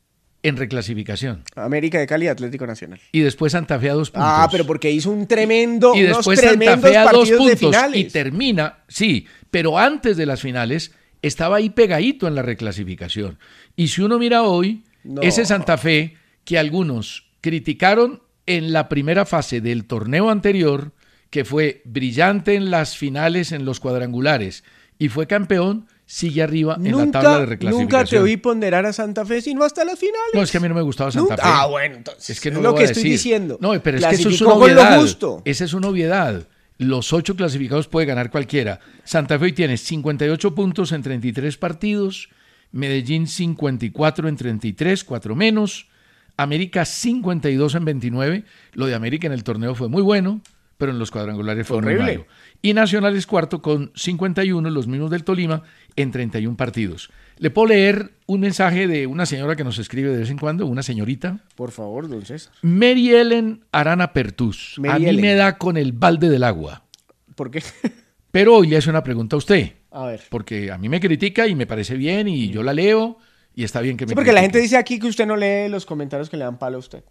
en reclasificación. América de Cali, Atlético Nacional. Y después Santa Fe a 2 puntos. Ah, pero porque hizo unos y después Santa tremendos Fe a 2 partidos de puntos finales. y termina, sí, pero antes de las finales estaba ahí pegadito en la reclasificación. Y si uno mira hoy, No. ese Santa Fe que algunos criticaron en la primera fase del torneo anterior, que fue brillante en las finales, en los cuadrangulares, y fue campeón, sigue arriba en la tabla de reclasificación. Nunca te oí ponderar a Santa Fe, sino hasta las finales. No, es que a mí no me gustaba Santa Fe. Ah, bueno, entonces Es que no es lo lo voy que a estoy decir. diciendo. No, pero es que eso es Clasificó una con lo obviedad. justo. Esa es una obviedad. Los 8 clasificados puede ganar cualquiera. Santa Fe hoy tiene 58 puntos en 33 partidos, Medellín 54 en 33, 4 menos, América 52 en 29. Lo de América en el torneo fue muy bueno, pero en los cuadrangulares fue muy Horrible. malo. Y Nacional es cuarto con 51, los mismos del Tolima, en 31 partidos. Le puedo leer un mensaje de una señora que nos escribe de vez en cuando, una señorita. Por favor, don César. Mary Ellen Arana Pertus. Mary A mí Ellen. me da con el balde del agua. ¿Por qué? Pero hoy le hace una pregunta a usted. A ver. Porque a mí me critica y me parece bien y yo la leo y está bien que me Sí, porque la critique. gente dice aquí que usted no lee los comentarios que le dan palo a usted.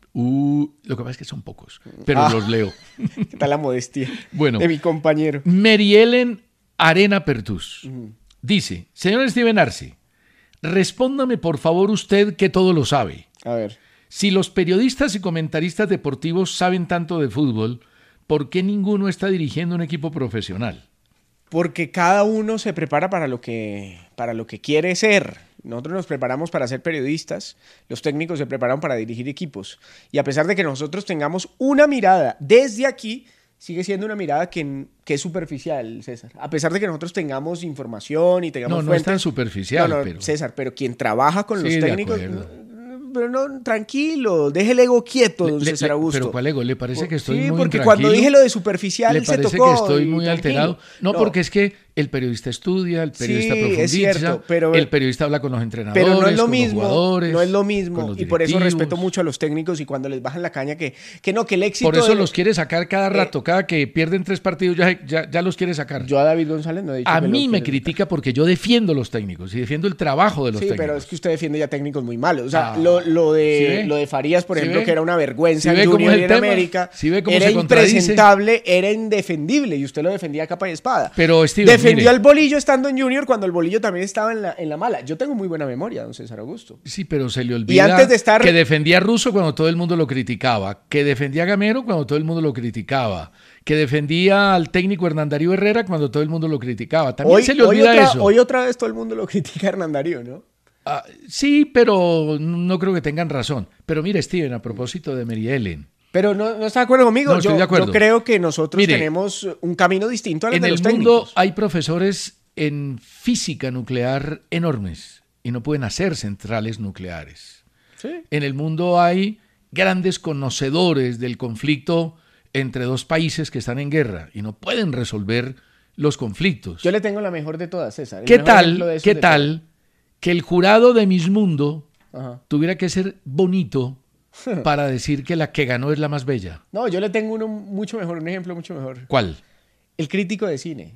Lo que pasa es que son pocos, pero los leo. ¿Qué tal la modestia Bueno. de mi compañero? Mary Ellen Arena Pertus dice, señor Steven Arce, respóndame por favor usted que todo lo sabe. A ver. Si los periodistas y comentaristas deportivos saben tanto de fútbol, ¿por qué ninguno está dirigiendo un equipo profesional? Porque cada uno se prepara para lo que quiere ser. Nosotros nos preparamos para ser periodistas, los técnicos se preparan para dirigir equipos. Y a pesar de que nosotros tengamos una mirada desde aquí, sigue siendo una mirada que es superficial, César. A pesar de que nosotros tengamos información y tengamos No, no fuentes. es tan superficial, No, pero... César, pero quien trabaja con Sí, los de técnicos... acuerdo. Pero no, tranquilo, deje el ego quieto, don César Augusto. Pero ¿cuál ego? ¿Le parece que estoy Sí, muy porque intranquilo? cuando dije lo de superficial, ¿Le él se parece tocó que estoy y muy tranquilo. alterado? No, porque es que el periodista estudia, el periodista Sí, profundiza, es cierto, pero- el periodista habla con los entrenadores, Pero no es lo con mismo, los jugadores, no es lo con mismo. los Y por eso directivos. respeto mucho a los técnicos y cuando les bajan la caña que no, que el éxito... Por eso de- los quiere sacar cada rato, cada que pierden 3 partidos ya los quiere sacar. Yo a David González no he dicho A que lo mí me quiere critica porque yo defiendo los técnicos y defiendo el trabajo de los sacar. Sí, técnicos. pero es que usted defiende ya técnicos muy malos. O sea, Ah, lo ¿sí ve? de Farías, por ¿Sí ejemplo, ve? que era una vergüenza ¿Sí ve en cómo Junior es y el en tema? América, ¿Sí ve cómo era se contradice? impresentable, era indefendible y usted lo defendía a capa y espada. Pero, Steven, defendió mire. al Bolillo estando en Junior cuando el Bolillo también estaba en la mala. Yo tengo muy buena memoria, don César Augusto. Sí, pero se le olvida antes de estar- que defendía a Russo cuando todo el mundo lo criticaba, que defendía a Gamero cuando todo el mundo lo criticaba, que defendía al técnico Hernán Darío Herrera cuando todo el mundo lo criticaba. También se le olvida eso. Hoy otra vez todo el mundo lo critica a Hernán Darío, ¿no? Ah, sí, pero no creo que tengan razón. Pero mire, Steven, a propósito de Mary Ellen, Pero no está de acuerdo conmigo. No, estoy de acuerdo. Yo creo que nosotros Mire, tenemos un camino distinto al en de el los mundo técnicos. hay profesores en física nuclear enormes y no pueden hacer centrales nucleares. Sí. En el mundo hay grandes conocedores del conflicto entre dos países que están en guerra y no pueden resolver los conflictos. Yo le tengo la mejor de todas, César. El ¿Qué mejor ejemplo de tal, eso qué es de tal que el jurado de Miss Mundo todo. Ajá. tuviera que ser bonito para decir que la que ganó es la más bella? No, yo le tengo uno mucho mejor, un ejemplo mucho mejor. ¿Cuál? El crítico de cine.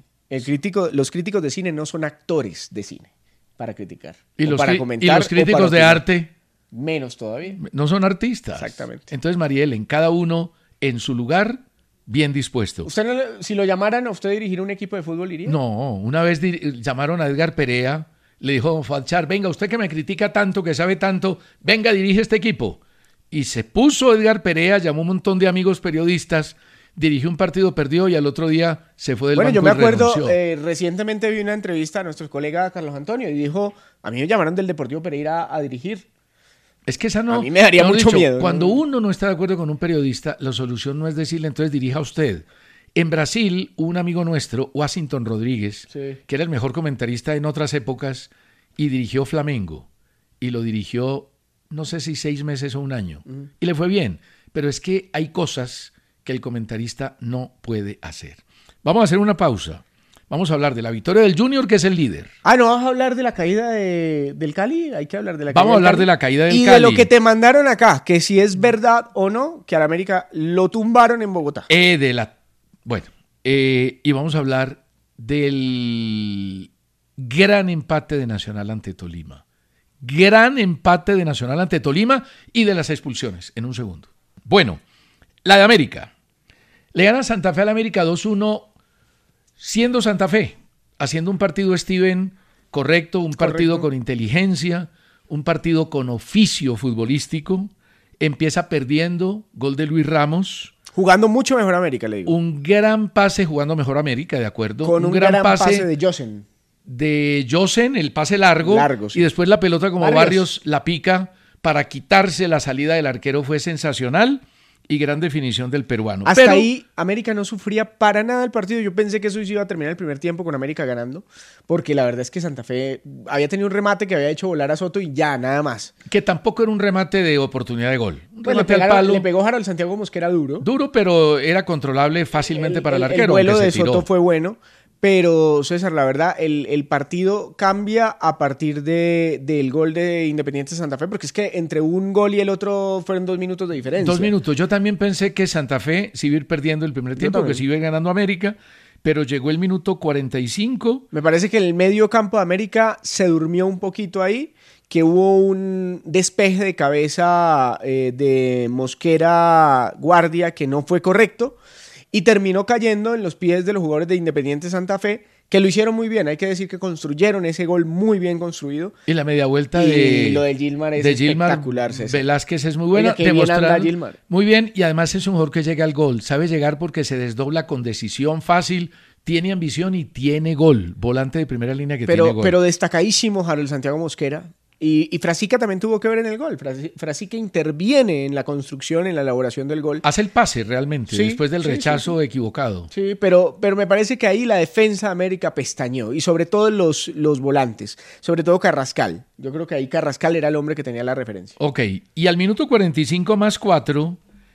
Los críticos de cine no son actores de cine para criticar. ¿Y o los, para y comentar, los o críticos para de opinar. arte Menos todavía. no son artistas? Exactamente. Entonces, Mariel, en cada uno en su lugar, bien dispuesto. ¿Usted si lo llamaran a usted dirigir un equipo de fútbol, iría? No, una vez llamaron a Edgar Perea, le dijo Falchar, venga, usted que me critica tanto, que sabe tanto, venga, dirige este equipo. Y se puso Edgar Perea, llamó un montón de amigos periodistas, dirigió un partido, perdió y al otro día se fue del Bueno, banco yo me y acuerdo, renunció. recientemente vi una entrevista a nuestro colega Carlos Antonio y dijo, a mí me llamaron del Deportivo Pereira a dirigir. Es que esa no... a mí me daría mejor mucho miedo, ¿no? Cuando uno no está de acuerdo con un periodista, la solución no es decirle, entonces dirija usted. En Brasil, un amigo nuestro, Washington Rodríguez, Sí. que era el mejor comentarista en otras épocas, y dirigió Flamengo. Y lo dirigió, no sé si 6 meses o un año. Y le fue bien. Pero es que hay cosas que el comentarista no puede hacer. Vamos a hacer una pausa. Vamos a hablar de la victoria del Junior, que es el líder. Ah, ¿no vas a hablar de la caída del Cali? Hay que hablar de la caída Vamos a del hablar Cali. de la caída del y Cali. de lo que te mandaron acá, que si es verdad o no, que al América lo tumbaron en Bogotá. Y vamos a hablar del gran empate de Nacional ante Tolima. Gran empate de Nacional ante Tolima y de las expulsiones en un segundo. Bueno, la de América. Le gana Santa Fe al América 2-1 siendo Santa Fe, haciendo un partido Steven correcto, un partido con inteligencia, un partido con oficio futbolístico. Empieza perdiendo, gol de Luis Ramos. Jugando mucho mejor América, le digo. Un gran pase jugando mejor América, de acuerdo. Con un gran pase de Josen. De Josen, el pase largo sí. Y después la pelota como Barrios la pica para quitarse la salida del arquero fue sensacional y gran definición del peruano. Hasta ahí América no sufría para nada el partido. Yo pensé que eso iba a terminar el primer tiempo con América ganando, porque la verdad es que Santa Fe había tenido un remate que había hecho volar a Soto y ya, nada más. Que tampoco era un remate de oportunidad de gol. Un remate al palo. Le pegó Harold Santiago Mosquera duro. Duro, pero era controlable fácilmente para el arquero. El vuelo de Soto fue bueno. Pero, César, la verdad, el partido cambia a partir del gol de Independiente Santa Fe, porque es que entre un gol y el otro fueron 2 minutos de diferencia. 2 minutos. Yo también pensé que Santa Fe se iba a ir perdiendo el primer tiempo, que se iba a ir ganando América, pero llegó el minuto 45. Me parece que el medio campo de América se durmió un poquito ahí, que hubo un despeje de cabeza de Mosquera Guardia que no fue correcto. Y terminó cayendo en los pies de los jugadores de Independiente Santa Fe, que lo hicieron muy bien. Hay que decir que construyeron ese gol muy bien construido. Y la media vuelta y lo de Gilmar es espectacular, César. Velázquez es muy buena. Muy bien, y además es un jugador que llega al gol. Sabe llegar porque se desdobla con decisión fácil, tiene ambición y tiene gol. Volante de primera línea que tiene gol. Pero destacadísimo Harold Santiago Mosquera. Y Frasica también tuvo que ver en el gol. Frasica interviene en la construcción, en la elaboración del gol. Hace el pase realmente, sí, después del rechazo equivocado. Sí, pero me parece que ahí la defensa de América pestañeó. Y sobre todo los volantes. Sobre todo Carrascal. Yo creo que ahí Carrascal era el hombre que tenía la referencia. Ok, y al minuto 45 más 4...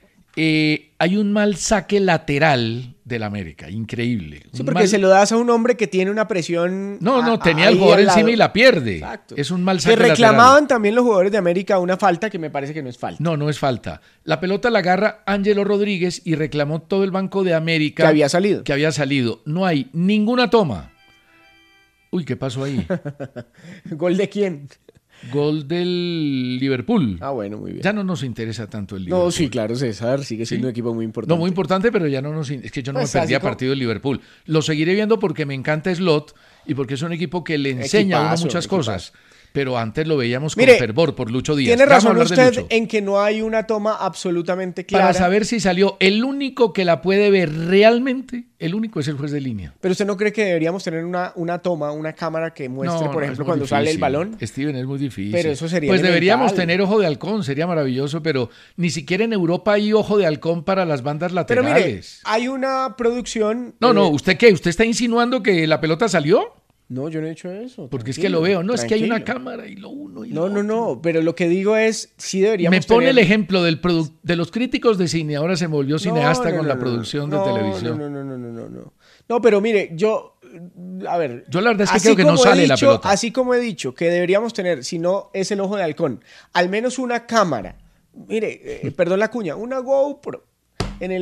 hay un mal saque lateral del América, increíble. Sí, porque se lo das a un hombre que tiene una presión. No, tenía el jugador encima y la pierde. Exacto. Es un mal saque lateral. Que reclamaban también los jugadores de América una falta que me parece que no es falta. No es falta. La pelota la agarra Ángelo Rodríguez y reclamó todo el banco de América. Que había salido. No hay ninguna toma. Uy, ¿qué pasó ahí? ¿Gol de quién? Gol del Liverpool. Bueno, muy bien. Ya no nos interesa tanto el Liverpool. No, sí, claro, César, sigue siendo un equipo muy importante. No, muy importante, pero ya no nos... Es que yo no me perdía partido del Liverpool. Lo seguiré viendo porque me encanta Slot y porque es un equipo que le enseña a uno muchas cosas. Pero antes lo veíamos con fervor por Lucho Díaz. Tiene razón usted en que no hay una toma absolutamente clara. Para saber si salió, el único que la puede ver realmente, el único es el juez de línea. Pero usted no cree que deberíamos tener una toma, una cámara que muestre, por ejemplo, cuando sale el balón. Steven, es muy difícil. Pero eso sería Pues elemental. Deberíamos tener ojo de halcón, sería maravilloso, pero ni siquiera en Europa hay ojo de halcón para las bandas laterales. Pero mire, hay una producción... No, ¿usted qué? ¿Usted está insinuando que la pelota salió? No, yo no he dicho eso. Porque es que lo veo. No, es que hay una cámara y lo uno y lo otro. No. Pero lo que digo es, sí deberíamos Me pone el ejemplo de los críticos de cine. Ahora se volvió cineasta con la producción de televisión. No, pero mire, a ver. Yo la verdad es que creo que no sale la pelota. Así como he dicho que deberíamos tener, si no es el ojo de halcón, al menos una cámara. Mire, perdón la cuña, una GoPro en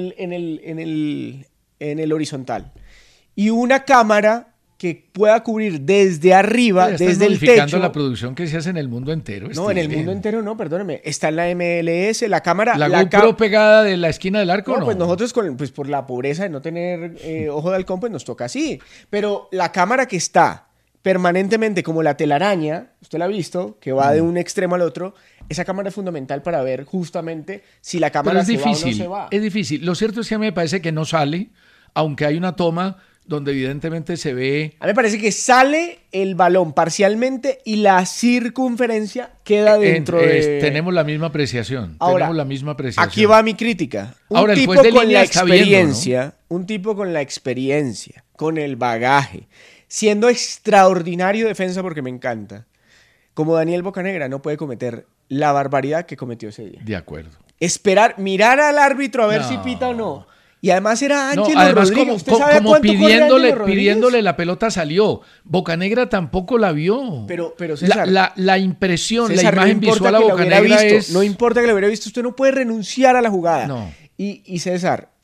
el horizontal. Y una cámara que pueda cubrir desde arriba, desde el techo. La producción que se hace en el mundo entero. No, en el mundo entero no, perdóneme. Está en la MLS, la cámara... ¿La GoPro pegada de la esquina del arco? No, pues nosotros pues por la pobreza de no tener ojo de halcón, pues nos toca así. Pero la cámara que está permanentemente como la telaraña, usted la ha visto, que va de un extremo al otro, esa cámara es fundamental para ver justamente si la cámara se va o no se va. Es difícil. Lo cierto es que a mí me parece que no sale, aunque hay una toma donde evidentemente se ve... A mí me parece que sale el balón parcialmente y la circunferencia queda dentro de... Tenemos la misma apreciación. Ahora, aquí va mi crítica. Un tipo con la experiencia, un tipo con la experiencia, con el bagaje, siendo extraordinario defensa porque me encanta, como Daniel Bocanegra, no puede cometer la barbaridad que cometió ese día. De acuerdo. Mirar al árbitro a ver si pita o no. Y además era Ángelo Rodríguez. Como pidiéndole la pelota salió. Bocanegra tampoco la vio. Pero César, la impresión, César, la imagen visual a Bocanegra es... No importa que lo hubiera visto, usted no puede renunciar a la jugada. No. Y César,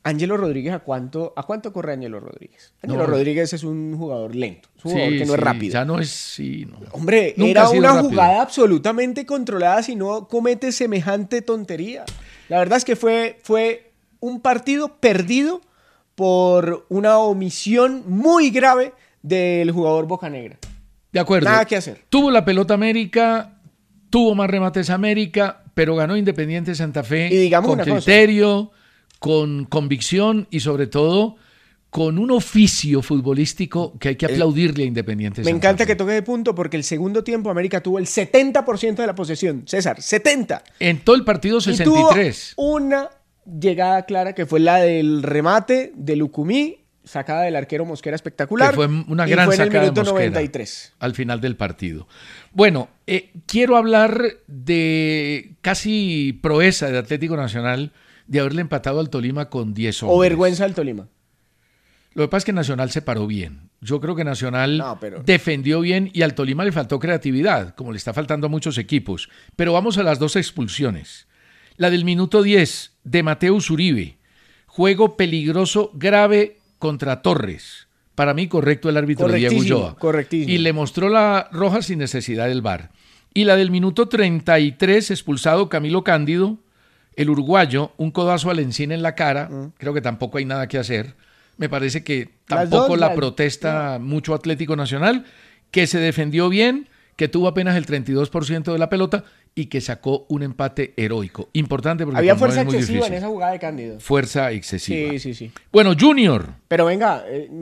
Ángelo Rodríguez, ¿a cuánto corre Ángelo Rodríguez? Ángelo Rodríguez es un jugador lento, es un jugador que no es rápido. Ya no es, sí, no. Hombre, Nunca era una rápido. jugada absolutamente controlada si no comete semejante tontería. La verdad es que fue un partido perdido por una omisión muy grave del jugador Bocanegra. De acuerdo. Nada que hacer. Tuvo la pelota América, tuvo más remates América, pero ganó Independiente Santa Fe Y digamos con una cosa. criterio, con convicción y sobre todo con un oficio futbolístico que hay que aplaudirle a Independiente Me Santa encanta Fe. que toque de punto porque el segundo tiempo América tuvo el 70% de la posesión. César, 70%. En todo el partido Y 63. tuvo una llegada clara que fue la del remate de Lucumí, sacada del arquero Mosquera espectacular. Que fue una y gran fue en el sacada de minuto Mosquera 93. al final del partido. Bueno, quiero hablar de casi proeza de Atlético Nacional de haberle empatado al Tolima con 10 hombres. O vergüenza del Tolima. Lo que pasa es que Nacional se paró bien. Yo creo que Nacional pero... defendió bien y al Tolima le faltó creatividad, como le está faltando a muchos equipos. Pero vamos a las dos expulsiones. La del minuto 10 de Mateus Uribe. Juego peligroso, grave contra Torres. Para mí correcto el árbitro Diego Ulloa. Correctísimo. Y le mostró la roja sin necesidad del VAR. Y la del minuto 33, expulsado Camilo Cándido, el uruguayo, un codazo al Encina en la cara. Creo que tampoco hay nada que hacer. Me parece que tampoco la protesta mucho Atlético Nacional, que se defendió bien, que tuvo apenas el 32% de la pelota y que sacó un empate heroico. Importante porque había no fuerza es muy excesiva difícil. en esa jugada de Cándido. Fuerza excesiva. Sí. Bueno, Junior. Pero venga,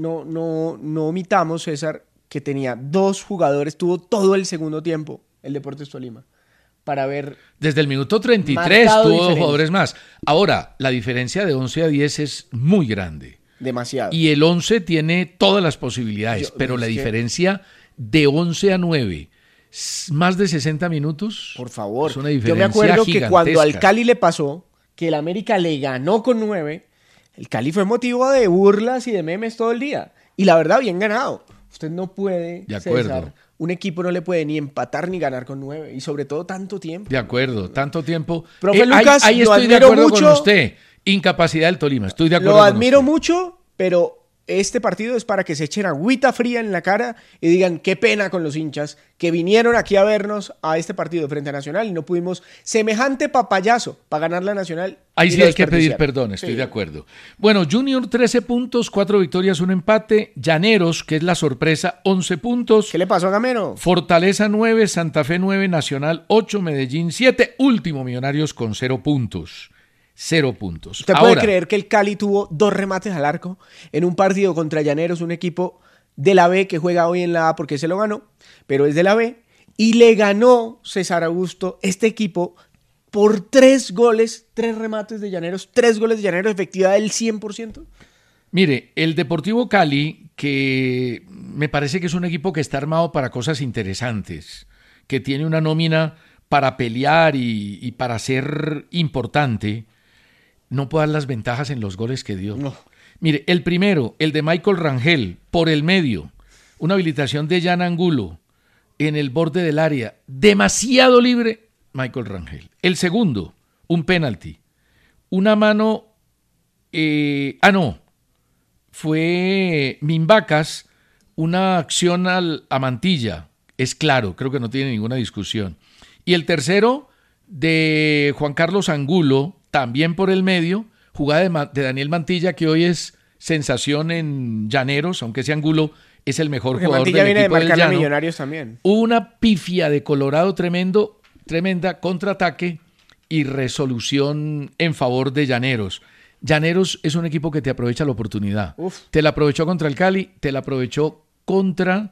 no omitamos, César, que tenía dos jugadores, tuvo todo el segundo tiempo el Deportes Tolima para ver. Desde el minuto 33 marcado tuvo diferencia. dos jugadores más. Ahora, la diferencia de 11 a 10 es muy grande. Demasiado. Y el 11 tiene todas las posibilidades, pero la diferencia de 11 a 9, más de 60 minutos. Por favor. Es una diferencia Yo me acuerdo que gigantesca. cuando al Cali le pasó, que el América le ganó con 9, el Cali fue motivo de burlas y de memes todo el día. Y la verdad, bien ganado. Usted no puede, De acuerdo. César, un equipo no le puede ni empatar ni ganar con 9. Y sobre todo tanto tiempo. De acuerdo, tanto tiempo. Profe Lucas, ahí lo estoy de admiro acuerdo mucho. con usted. Incapacidad del Tolima, estoy de acuerdo Lo con admiro usted. mucho, pero este partido es para que se echen agüita fría en la cara y digan qué pena con los hinchas que vinieron aquí a vernos a este partido frente a Nacional y no pudimos semejante papayazo para ganar la Nacional. Ahí y sí lo hay que pedir desperdiciaron. perdón, estoy Sí. de acuerdo. Bueno, Junior 13 puntos, 4 victorias, 1 empate. Llaneros, que es la sorpresa, 11 puntos. ¿Qué le pasó a Gamero? Fortaleza 9, Santa Fe 9, Nacional 8, Medellín 7, último Millonarios con 0 puntos. 0 puntos. ¿Usted Ahora, puede creer que el Cali tuvo 2 remates al arco en un partido contra Llaneros, un equipo de la B que juega hoy en la A porque se lo ganó, pero es de la B, y le ganó César Augusto este equipo por 3 goles, 3 remates de Llaneros, 3 goles de Llaneros, efectividad del 100%? mire, el Deportivo Cali, que me parece que es un equipo que está armado para cosas interesantes, que tiene una nómina para pelear y para ser importante, no puede dar las ventajas en los goles que dio. No. Mire, el primero, el de Michael Rangel, por el medio, una habilitación de Jan Angulo en el borde del área, demasiado libre, Michael Rangel. El segundo, un penalti, una mano, fue Mimbacas, una acción a Mantilla, es claro, creo que no tiene ninguna discusión. Y el tercero, de Juan Carlos Angulo, también por el medio, jugada de Daniel Mantilla, que hoy es sensación en Llaneros, aunque ese Angulo es el mejor Porque jugador Mantilla del viene de equipo del marcar a Llano. Millonarios también. Hubo una pifia de Colorado tremenda contraataque y resolución en favor de Llaneros. Llaneros es un equipo que te aprovecha la oportunidad. Uf. Te la aprovechó contra el Cali, te la aprovechó contra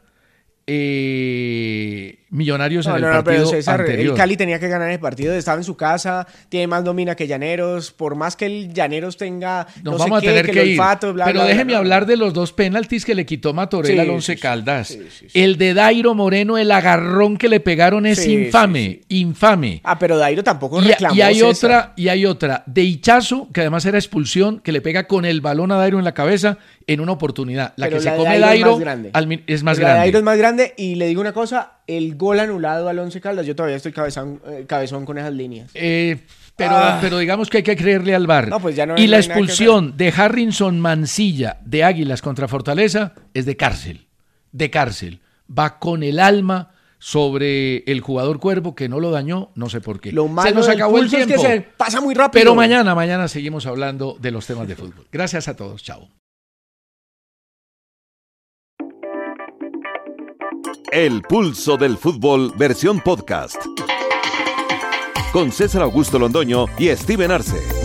Millonarios en el pero partido César, anterior. el Cali tenía que ganar el partido, estaba en su casa, tiene más nómina que Llaneros, por más que el Llaneros tenga Nos no vamos sé a tener qué, que el ir. olfato, bla, Pero bla, bla, déjeme bla. hablar de los dos penaltis que le quitó Matorel Sí, al Once sí, Caldas. sí, sí. El de Dairo Moreno, el agarrón que le pegaron es Sí, infame, infame. Ah, pero Dairo tampoco Y, reclamó, y hay César. otra de Hichazo, que además era expulsión, que le pega con el balón a Dairo en la cabeza en una oportunidad. La Pero que se de come Dairo es Dairo más grande. es más La de grande. Dairo es más grande y le digo una cosa, el gol anulado al Once Caldas, yo todavía estoy cabezón con esas líneas. Pero digamos que hay que creerle al VAR. No, pues ya no y hay la nada que expulsión de Harrison Mancilla de Águilas contra Fortaleza es de cárcel. De cárcel. Va con el alma sobre el jugador Cuervo que no lo dañó, no sé por qué. Lo malo se nos del acabó el pulso es tiempo. que se pasa muy rápido. Pero mañana seguimos hablando de los temas de fútbol. Gracias a todos. Chao. El pulso del fútbol versión podcast. Con César Augusto Londoño y Steven Arce.